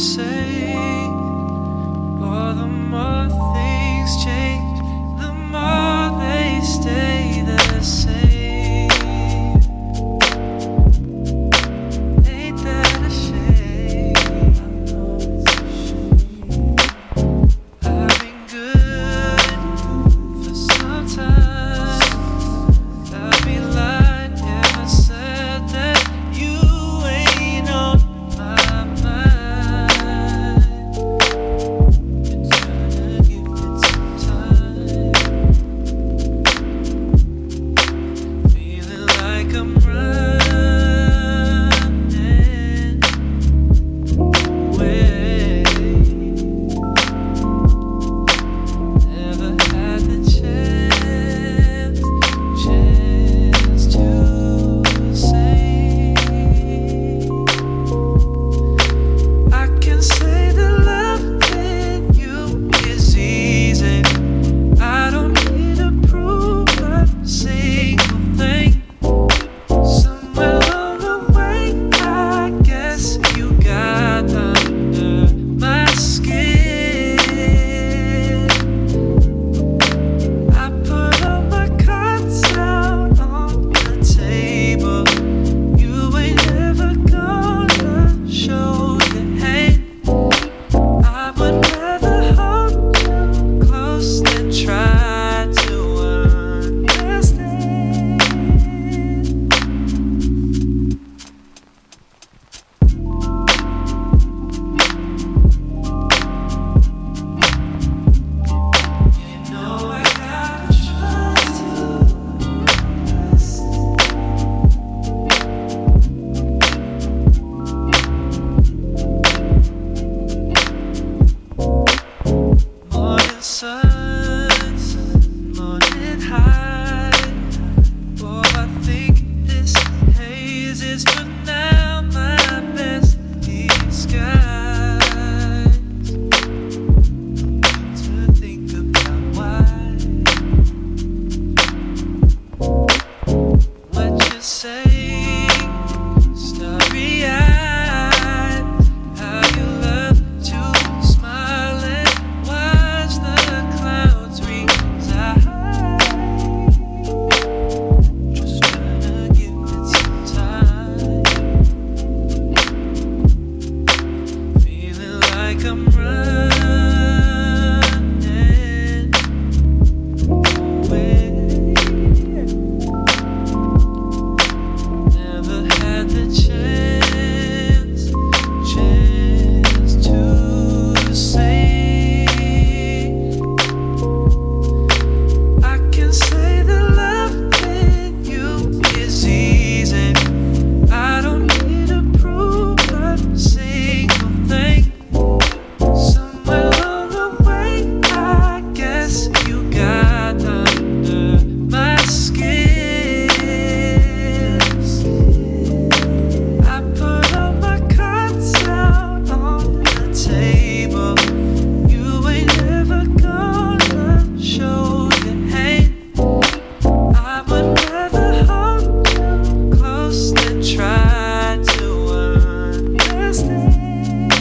say, or the more things change, the more they stay the same. Ain't that a shame? I know it's a shame. I've been good for some time. I'll be lying if I said that you ain't on my mind. Been trying to give it some time. Feeling like I'm running away. Never had the chance to say I can say that loving you is easy. I don't need to prove a single thing. Somewhere along the way, I guess you got under my skin. I put all my cards out on the table. You ain't ever gonna show your hand. I would rather hold you close than try to understand. You know I gotta trust morning suns, morning high. Oh, I think this haze is for now my best disguise. To think about why. What you say, starry eyed. How you love to smile and watch the clouds reside. Just trying to give it some time. Feeling like I'm running away. Never had the chance to say I can say that loving you is easy. I don't need to prove a single thing. Somewhere along the way, I guess you got under my skin. I put all my cards out on the table. You ain't ever gonna show your hand. I would rather hold you close than try to understand.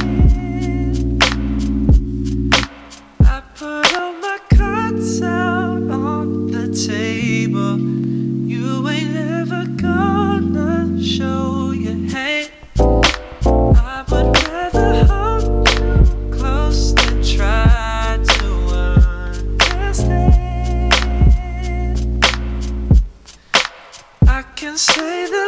I put all my cards out on the table. You ain't ever gonna show your hand. I would rather hold you close than try to understand. I can say that